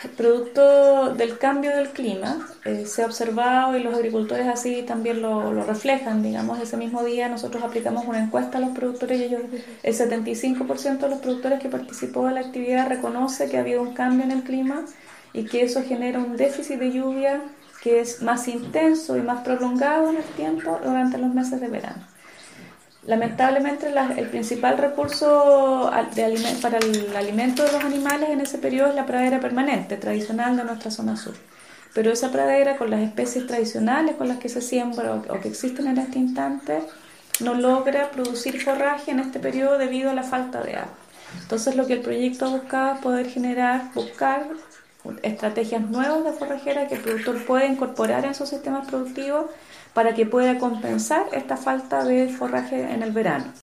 Producto del cambio del clima, se ha observado y los agricultores así también lo reflejan, digamos, ese mismo día nosotros aplicamos una encuesta a los productores y ellos, el 75% de los productores que participó de la actividad reconoce que ha habido un cambio en el clima y que eso genera un déficit de lluvia que es más intenso y más prolongado en el tiempo durante los meses de verano. Lamentablemente el principal recurso para el alimento de los animales en ese periodo es la pradera permanente, tradicional de nuestra zona sur. Pero esa pradera con las especies tradicionales con las que se siembra o que existen en este instante no logra producir forraje en este periodo debido a la falta de agua. Entonces lo que el proyecto buscaba es poder buscar estrategias nuevas de forrajera que el productor pueda incorporar en sus sistemas productivos para que pueda compensar esta falta de forraje en el verano.